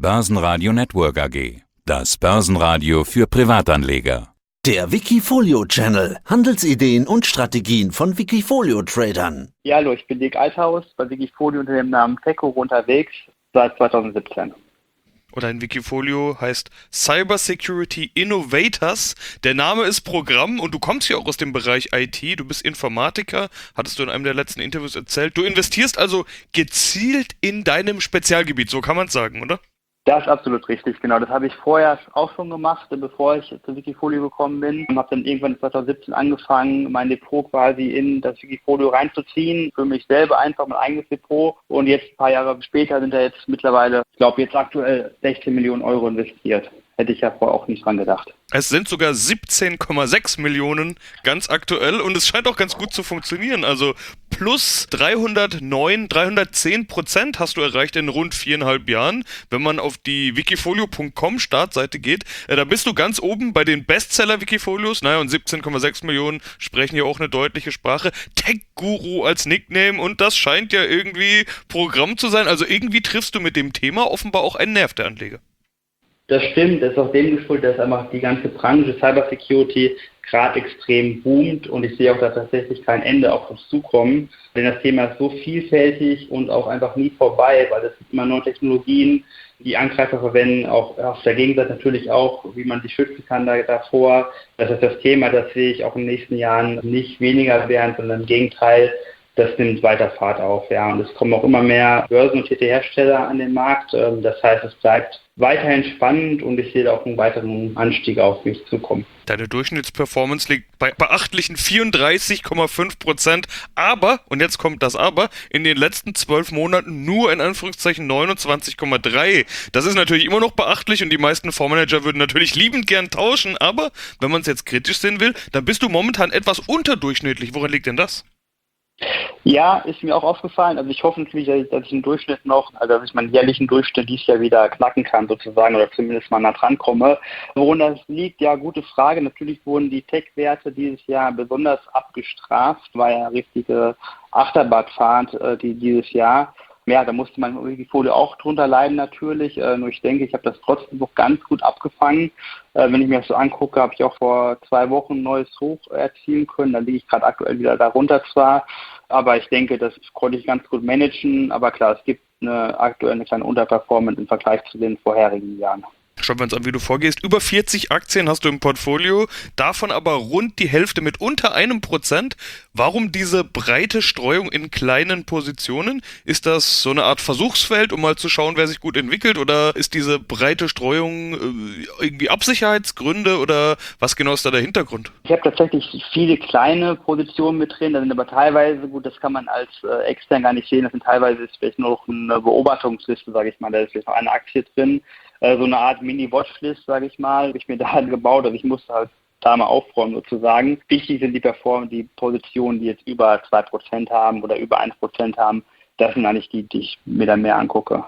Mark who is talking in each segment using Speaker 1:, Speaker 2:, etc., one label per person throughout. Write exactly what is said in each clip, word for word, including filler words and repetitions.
Speaker 1: Börsenradio Network A G. Das Börsenradio für Privatanleger.
Speaker 2: Der Wikifolio-Channel. Handelsideen und Strategien von Wikifolio-Tradern.
Speaker 3: Ja, hallo, ich bin Dirk Althaus, bei Wikifolio unter dem Namen Techguru unterwegs seit zweitausendsiebzehn.
Speaker 4: Und ein Wikifolio heißt Cyber Security Innovators. Der Name ist Programm und du kommst ja auch aus dem Bereich I T. Du bist Informatiker, hattest du in einem der letzten Interviews erzählt. Du investierst also gezielt in deinem Spezialgebiet, so kann man es sagen, oder?
Speaker 3: Das ist absolut richtig, genau. Das habe ich vorher auch schon gemacht, bevor ich zu Wikifolio gekommen bin. Ich habe dann irgendwann zweitausendsiebzehn angefangen, mein Depot quasi in das Wikifolio reinzuziehen. Für mich selber einfach mein eigenes Depot. Und jetzt ein paar Jahre später sind da jetzt mittlerweile, ich glaube jetzt aktuell sechzehn Millionen Euro investiert. Hätte ich ja vorher auch nicht dran gedacht.
Speaker 4: Es sind sogar siebzehn Komma sechs Millionen ganz aktuell und es scheint auch ganz gut zu funktionieren. Also plus dreihundertneun, dreihundertzehn Prozent hast du erreicht in rund viereinhalb Jahren. Wenn man auf die wikifolio punkt com Startseite geht, äh, da bist du ganz oben bei den Bestseller-Wikifolios. Naja, und siebzehn Komma sechs Millionen sprechen ja auch eine deutliche Sprache. Tech-Guru als Nickname und das scheint ja irgendwie Programm zu sein. Also irgendwie triffst du mit dem Thema offenbar auch einen Nerv der Anleger.
Speaker 3: Das stimmt, das ist auch dem geschuldet, dass einfach die ganze Branche Cyber Security gerade extrem boomt und ich sehe auch da tatsächlich kein Ende auf uns zukommen, denn das Thema ist so vielfältig und auch einfach nie vorbei, weil es gibt immer neue Technologien, die Angreifer verwenden, auch auf der Gegenseite natürlich auch, wie man sich schützen kann da, davor. Das ist das Thema, das sehe ich auch in den nächsten Jahren nicht weniger werden, sondern im Gegenteil, das nimmt weiter Fahrt auf, ja. Und es kommen auch immer mehr börsennotierte Hersteller an den Markt. Das heißt, es bleibt weiterhin spannend und ich sehe da auch einen weiteren Anstieg auf mich zukommen.
Speaker 4: Deine Durchschnittsperformance liegt bei beachtlichen vierunddreißig Komma fünf Prozent, aber, und jetzt kommt das Aber, in den letzten zwölf Monaten nur in Anführungszeichen neunundzwanzig Komma drei. Das ist natürlich immer noch beachtlich und die meisten Fondsmanager würden natürlich liebend gern tauschen, aber wenn man es jetzt kritisch sehen will, dann bist du momentan etwas unterdurchschnittlich. Woran liegt denn das?
Speaker 3: Ja, ist mir auch aufgefallen. Also ich hoffe natürlich, dass ich, dass ich im Durchschnitt noch, also dass ich meinen jährlichen Durchschnitt dieses Jahr wieder knacken kann sozusagen oder zumindest mal nah dran komme. Woran das liegt, ja, gute Frage. Natürlich wurden die Tech-Werte dieses Jahr besonders abgestraft, war ja eine richtige Achterbahnfahrt äh, die, dieses Jahr. Ja, da musste mein Wikifolio auch drunter leiden natürlich, äh, nur ich denke, ich habe das trotzdem noch ganz gut abgefangen. Äh, wenn ich mir das so angucke, habe ich auch vor zwei Wochen ein neues Hoch erzielen können, da liege ich gerade aktuell wieder darunter zwar, aber ich denke, das konnte ich ganz gut managen, aber klar, es gibt eine aktuell eine kleine Unterperformance im Vergleich zu den vorherigen Jahren.
Speaker 4: Schauen wir uns an, wie du vorgehst. Über vierzig Aktien hast du im Portfolio, davon aber rund die Hälfte mit unter einem Prozent. Warum diese breite Streuung in kleinen Positionen? Ist das so eine Art Versuchsfeld, um mal zu schauen, wer sich gut entwickelt? Oder ist diese breite Streuung äh, irgendwie Absicherheitsgründe oder was genau ist da der Hintergrund?
Speaker 3: Ich habe tatsächlich viele kleine Positionen mit drin, da sind aber teilweise, gut, das kann man als äh, extern gar nicht sehen, das sind teilweise ist vielleicht nur noch eine Beobachtungsliste, sage ich mal, da ist vielleicht noch eine Aktie drin. So eine Art Mini-Watchlist, sage ich mal, habe ich mir da halt gebaut, also ich musste halt da mal aufräumen sozusagen. Wichtig sind die Perform die Positionen, die jetzt über zwei Prozent haben oder über ein Prozent haben, das sind eigentlich die, die ich mir dann mehr angucke.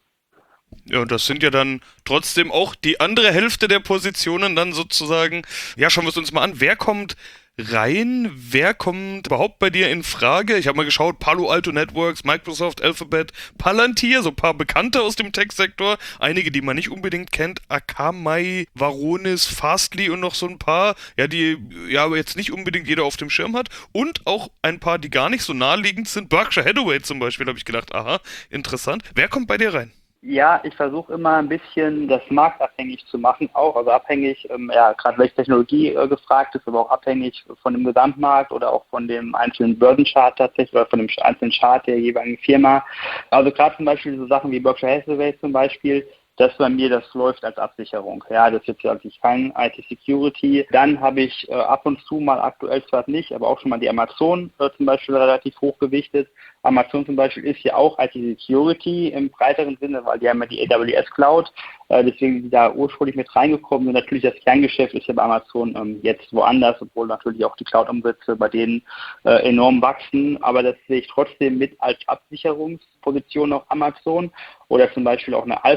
Speaker 4: Ja, und das sind ja dann trotzdem auch die andere Hälfte der Positionen dann sozusagen. Ja, schauen wir es uns mal an. Wer kommt rein? Wer kommt überhaupt bei dir in Frage? Ich habe mal geschaut, Palo Alto Networks, Microsoft, Alphabet, Palantir, so ein paar Bekannte aus dem Tech-Sektor. Einige, die man nicht unbedingt kennt. Akamai, Varonis, Fastly und noch so ein paar, ja, die ja aber jetzt nicht unbedingt jeder auf dem Schirm hat. Und auch ein paar, die gar nicht so naheliegend sind. Berkshire Hathaway zum Beispiel, habe ich gedacht, aha, interessant. Wer kommt bei dir rein?
Speaker 3: Ja, ich versuche immer ein bisschen das marktabhängig zu machen, auch, also abhängig, ähm, ja, gerade welche Technologie äh, gefragt ist, aber auch abhängig von dem Gesamtmarkt oder auch von dem einzelnen Börsenchart tatsächlich oder von dem einzelnen Chart der jeweiligen Firma. Also gerade zum Beispiel so Sachen wie Berkshire Hathaway zum Beispiel, das bei mir, das läuft als Absicherung. Ja, das ist jetzt eigentlich kein I T-Security. Dann habe ich äh, ab und zu mal, aktuell zwar nicht, aber auch schon mal die Amazon äh, zum Beispiel relativ hoch gewichtet. Amazon zum Beispiel ist ja auch I T-Security im breiteren Sinne, weil die haben ja die A W S Cloud. Äh, deswegen sind die da ursprünglich mit reingekommen. Und natürlich das Kerngeschäft ist ja bei Amazon ähm, jetzt woanders, obwohl natürlich auch die Cloud-Umsätze bei denen äh, enorm wachsen. Aber das sehe ich trotzdem mit als Absicherungsposition auf Amazon. Oder zum Beispiel auch eine Alphabet,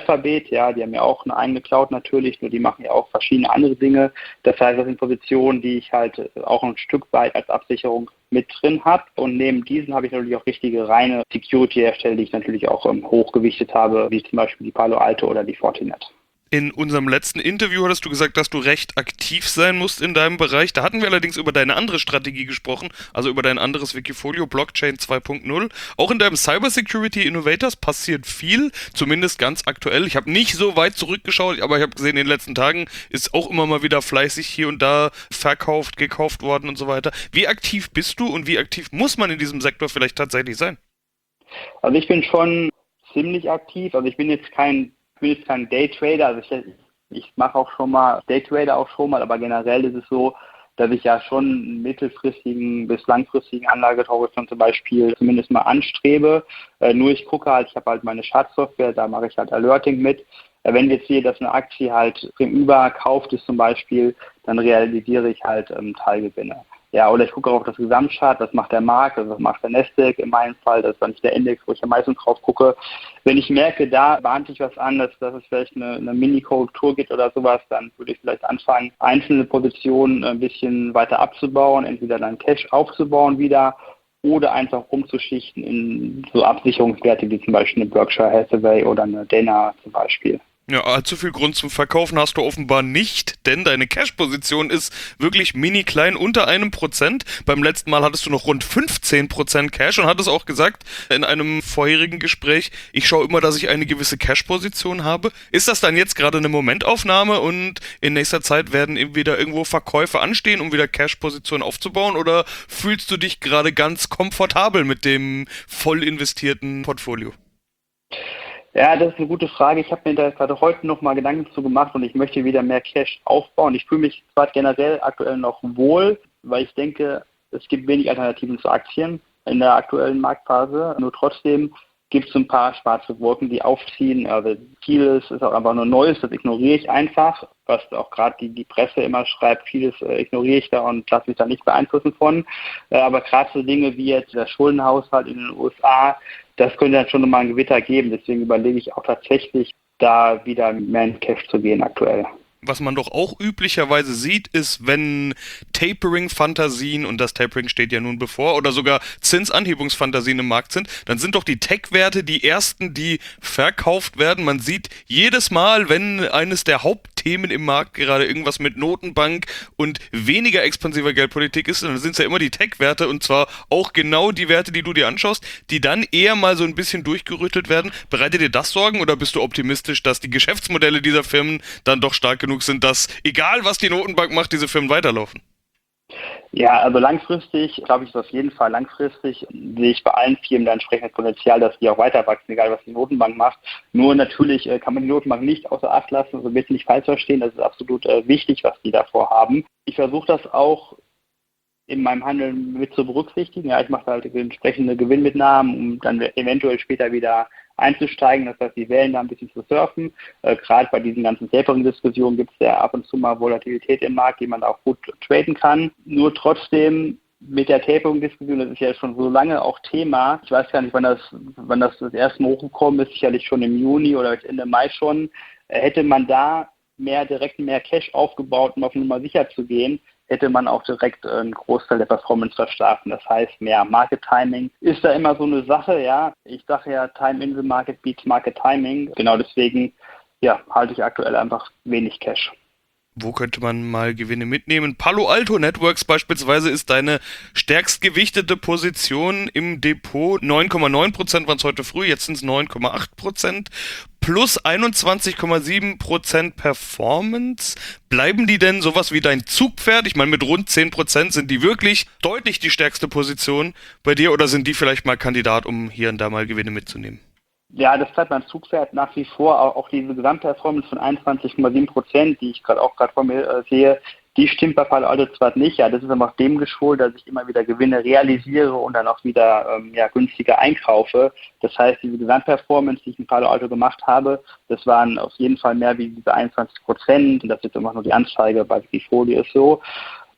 Speaker 3: ja, die haben ja auch eine eigene Cloud natürlich, nur die machen ja auch verschiedene andere Dinge. Das heißt, das sind Positionen, die ich halt auch ein Stück weit als Absicherung mit drin habe. Und neben diesen habe ich natürlich auch richtige reine Security-Hersteller, die ich natürlich auch ähm, hochgewichtet habe, wie zum Beispiel die Palo Alto oder die Fortinet.
Speaker 4: In unserem letzten Interview hattest du gesagt, dass du recht aktiv sein musst in deinem Bereich. Da hatten wir allerdings über deine andere Strategie gesprochen, also über dein anderes Wikifolio, Blockchain zwei Punkt null. Auch in deinem Cybersecurity Innovators passiert viel, zumindest ganz aktuell. Ich habe nicht so weit zurückgeschaut, aber ich habe gesehen, in den letzten Tagen ist auch immer mal wieder fleißig hier und da verkauft, gekauft worden und so weiter. Wie aktiv bist du und wie aktiv muss man in diesem Sektor vielleicht tatsächlich sein?
Speaker 3: Also ich bin schon ziemlich aktiv, also ich bin jetzt kein Ich bin jetzt kein Daytrader, also ich, ich mache auch schon mal, Daytrader auch schon mal, aber generell ist es so, dass ich ja schon einen mittelfristigen bis langfristigen Anlagehorizont zum Beispiel zumindest mal anstrebe. Äh, nur ich gucke halt, ich habe halt meine Schadsoftware, da mache ich halt Alerting mit. Äh, wenn ich jetzt sehe, dass eine Aktie halt im Überkauft ist zum Beispiel, dann realisiere ich halt ähm, Teilgewinne. Ja, oder ich gucke auch auf das Gesamtchart, was macht der Markt, also was macht der Nasdaq in meinem Fall, das ist dann nicht der Index, wo ich am meisten drauf gucke. Wenn ich merke, da bahnt sich was an, dass, dass es vielleicht eine, eine Mini-Korrektur gibt oder sowas, dann würde ich vielleicht anfangen, einzelne Positionen ein bisschen weiter abzubauen, entweder dann Cash aufzubauen wieder oder einfach umzuschichten in so Absicherungswerte wie zum Beispiel eine Berkshire Hathaway oder eine Dana zum Beispiel.
Speaker 4: Ja, allzu viel Grund zum Verkaufen hast du offenbar nicht, denn deine Cash-Position ist wirklich mini klein, unter einem Prozent. Beim letzten Mal hattest du noch rund fünfzehn Prozent Cash und hattest auch gesagt in einem vorherigen Gespräch, ich schaue immer, dass ich eine gewisse Cash-Position habe. Ist das dann jetzt gerade eine Momentaufnahme und in nächster Zeit werden eben wieder irgendwo Verkäufe anstehen, um wieder Cash-Positionen aufzubauen, oder fühlst du dich gerade ganz komfortabel mit dem voll investierten Portfolio?
Speaker 3: Ja, das ist eine gute Frage. Ich habe mir da gerade heute noch mal Gedanken zu gemacht und ich möchte wieder mehr Cash aufbauen. Ich fühle mich zwar generell aktuell noch wohl, weil ich denke, es gibt wenig Alternativen zu Aktien in der aktuellen Marktphase. Nur trotzdem gibt es ein paar schwarze Wolken, die aufziehen. Also vieles ist auch einfach nur Neues, das ignoriere ich einfach. Was auch gerade die, die Presse immer schreibt, vieles äh, ignoriere ich da und lasse mich da nicht beeinflussen von. Äh, aber gerade so Dinge wie jetzt der Schuldenhaushalt in den U S A, das könnte dann schon nochmal ein Gewitter geben. Deswegen überlege ich auch tatsächlich, da wieder mehr in Cash zu gehen aktuell.
Speaker 4: Was man doch auch üblicherweise sieht, ist, wenn Tapering-Fantasien, und das Tapering steht ja nun bevor, oder sogar Zinsanhebungsfantasien im Markt sind, dann sind doch die Tech-Werte die ersten, die verkauft werden. Man sieht jedes Mal, wenn eines der Hauptthemen im Markt gerade irgendwas mit Notenbank und weniger expansiver Geldpolitik ist, dann sind es ja immer die Tech-Werte, und zwar auch genau die Werte, die du dir anschaust, die dann eher mal so ein bisschen durchgerüttelt werden. Bereitet dir das Sorgen, oder bist du optimistisch, dass die Geschäftsmodelle dieser Firmen dann doch stark genug sind, dass, egal was die Notenbank macht, diese Firmen weiterlaufen?
Speaker 3: Ja, also langfristig, glaube ich, ist auf jeden Fall langfristig, sehe ich bei allen Firmen da entsprechendes Potenzial, dass die auch weiter wachsen, egal was die Notenbank macht. Nur natürlich äh, kann man die Notenbank nicht außer Acht lassen, also bitte nicht falsch verstehen, das ist absolut äh, wichtig, was die davor haben. Ich versuche das auch in meinem Handeln mit zu berücksichtigen. Ja, ich mache halt entsprechende Gewinnmitnahmen, um dann eventuell später wieder einzusteigen, das heißt, die Wellen da ein bisschen zu surfen. Äh, Gerade bei diesen ganzen Tapering-Diskussionen gibt es ja ab und zu mal Volatilität im Markt, die man auch gut traden kann. Nur trotzdem mit der Tapering-Diskussion, das ist ja schon so lange auch Thema. Ich weiß gar nicht, wann das, wann das das erste Mal hochgekommen ist, sicherlich schon im Juni oder Ende Mai schon. Äh, hätte man da mehr direkt mehr Cash aufgebaut, um auf Nummer sicher zu gehen, hätte man auch direkt einen Großteil der Performance verstärken. Das heißt, mehr Market Timing ist da immer so eine Sache, ja. Ich sage ja, Time in the Market beats Market Timing. Genau deswegen, ja, halte ich aktuell einfach wenig Cash.
Speaker 4: Wo könnte man mal Gewinne mitnehmen? Palo Alto Networks beispielsweise ist deine stärkst gewichtete Position im Depot. neun Komma neun Prozent waren es heute früh, jetzt sind es neun Komma acht Prozent. Plus einundzwanzig Komma sieben Prozent Performance. Bleiben die denn sowas wie dein Zugpferd? Ich meine, mit rund zehn Prozent sind die wirklich deutlich die stärkste Position bei dir, oder sind die vielleicht mal Kandidat, um hier und da mal Gewinne mitzunehmen?
Speaker 3: Ja, das bleibt mein Zugpferd nach wie vor. Auch, auch diese Gesamtperformance von einundzwanzig Komma sieben Prozent, die ich gerade auch gerade vor mir äh, sehe, die stimmt bei Palo Alto zwar nicht. Ja, das ist aber auch dem geschuldet, dass ich immer wieder Gewinne realisiere und dann auch wieder ähm, ja, günstiger einkaufe. Das heißt, diese Gesamtperformance, die ich in Palo Alto gemacht habe, das waren auf jeden Fall mehr wie diese einundzwanzig Prozent. Und das ist jetzt immer nur die Anzeige bei Wikifolio ist so.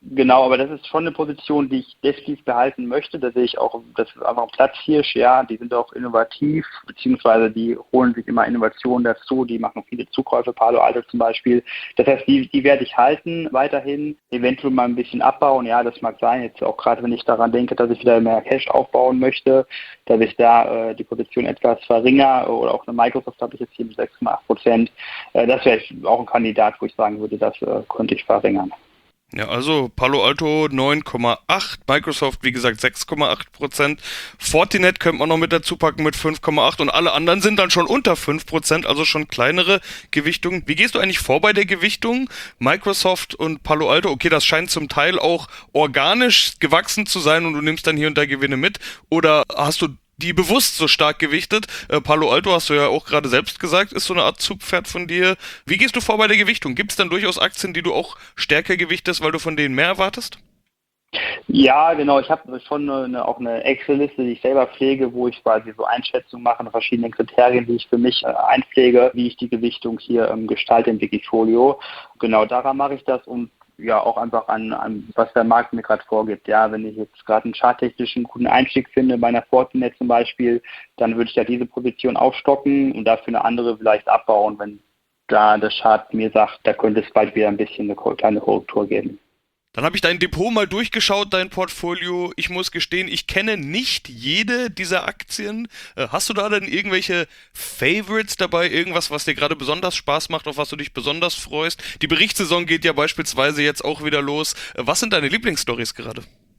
Speaker 3: Genau, aber das ist schon eine Position, die ich definitiv behalten möchte. Da sehe ich auch, das ist einfach ein Platzhirsch, ja, die sind auch innovativ, beziehungsweise die holen sich immer Innovationen dazu, die machen viele Zukäufe, Palo Alto zum Beispiel. Das heißt, die, die werde ich halten weiterhin, eventuell mal ein bisschen abbauen, ja, das mag sein, jetzt auch gerade, wenn ich daran denke, dass ich wieder mehr Cash aufbauen möchte, dass ich da äh, die Position etwas verringere, oder auch eine Microsoft habe ich jetzt hier mit sechs Komma acht Prozent. Äh, das wäre auch ein Kandidat, wo ich sagen würde, das äh, könnte ich verringern.
Speaker 4: Ja, also Palo Alto neun Komma acht, Microsoft wie gesagt sechs Komma acht Prozent, Fortinet könnte man noch mit dazu packen mit fünf Komma acht und alle anderen sind dann schon unter fünf Prozent, also schon kleinere Gewichtungen. Wie gehst du eigentlich vor bei der Gewichtung? Microsoft und Palo Alto, okay, das scheint zum Teil auch organisch gewachsen zu sein und du nimmst dann hier und da Gewinne mit, oder hast du die bewusst so stark gewichtet? Äh, Palo Alto, hast du ja auch gerade selbst gesagt, ist so eine Art Zugpferd von dir. Wie gehst du vor bei der Gewichtung? Gibt es dann durchaus Aktien, die du auch stärker gewichtest, weil du von denen mehr erwartest?
Speaker 3: Ja, genau. Ich habe schon eine, auch eine Excel-Liste, die ich selber pflege, wo ich quasi so Einschätzungen mache nach verschiedenen Kriterien, die ich für mich äh, einpflege, wie ich die Gewichtung hier ähm, gestalte im Wikifolio. Genau daran mache ich das und ja auch einfach an, an was der Markt mir gerade vorgibt. Ja, wenn ich jetzt gerade einen charttechnischen guten Einstieg finde, bei einer Fortinet zum Beispiel, dann würde ich ja diese Position aufstocken und dafür eine andere vielleicht abbauen, wenn da der Chart mir sagt, da könnte es bald wieder ein bisschen eine kleine Korrektur geben.
Speaker 4: Dann habe ich dein Depot mal durchgeschaut, dein Portfolio. Ich muss gestehen, ich kenne nicht jede dieser Aktien. Äh, hast du da denn irgendwelche Favorites dabei? Irgendwas, was dir gerade besonders Spaß macht, auf was du dich besonders freust? Die Berichtssaison geht ja beispielsweise jetzt auch wieder los. Äh, was sind deine Lieblingsstories gerade?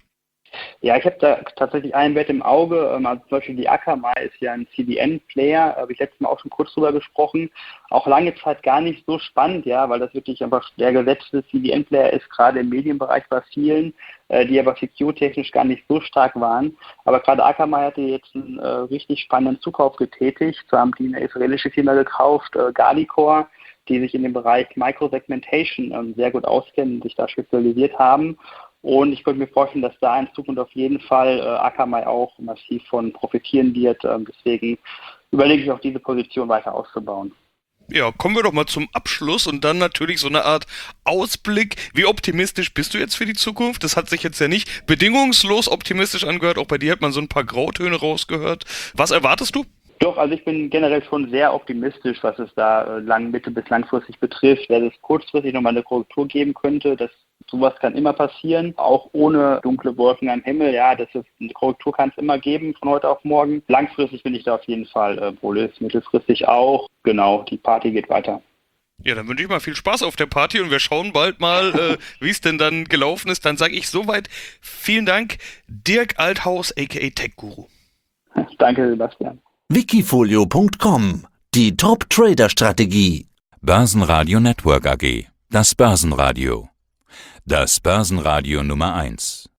Speaker 3: Ja, ich habe da tatsächlich einen Wert im Auge. Also zum Beispiel die Akamai ist ja ein C D N-Player, habe ich letztes Mal auch schon kurz drüber gesprochen. Auch lange Zeit gar nicht so spannend, ja, weil das wirklich einfach der gesetzte C D N-Player ist, gerade im Medienbereich bei vielen, äh, die aber secure-technisch gar nicht so stark waren. Aber gerade Akamai hatte jetzt einen äh, richtig spannenden Zukauf getätigt. So haben die eine israelische Firma gekauft, äh, Guardicore, die sich in dem Bereich Microsegmentation ähm, sehr gut auskennen und sich da spezialisiert haben. Und ich könnte mir vorstellen, dass da in Zukunft auf jeden Fall äh, Akamai auch massiv von profitieren wird. Ähm, deswegen überlege ich auch, diese Position weiter auszubauen.
Speaker 4: Ja, kommen wir doch mal zum Abschluss und dann natürlich so eine Art Ausblick. Wie optimistisch bist du jetzt für die Zukunft? Das hat sich jetzt ja nicht bedingungslos optimistisch angehört. Auch bei dir hat man so ein paar Grautöne rausgehört. Was erwartest du?
Speaker 3: Doch, also ich bin generell schon sehr optimistisch, was es da äh, lang, mittel- bis langfristig betrifft. Dass es kurzfristig nochmal eine Korrektur geben könnte, das sowas kann immer passieren, auch ohne dunkle Wolken am Himmel. Ja, das ist, eine Korrektur kann es immer geben von heute auf morgen. Langfristig bin ich da auf jeden Fall äh, bullish, mittelfristig auch. Genau, die Party geht weiter.
Speaker 4: Ja, dann wünsche ich mal viel Spaß auf der Party und wir schauen bald mal, äh, wie es denn dann gelaufen ist. Dann sage ich soweit vielen Dank, Dirk Althaus, aka Tech Guru.
Speaker 3: Danke, Sebastian.
Speaker 2: Wikifolio Punkt com, die Top-Trader-Strategie.
Speaker 1: Börsenradio Network A G. Das Börsenradio. Das Börsenradio Nummer eins.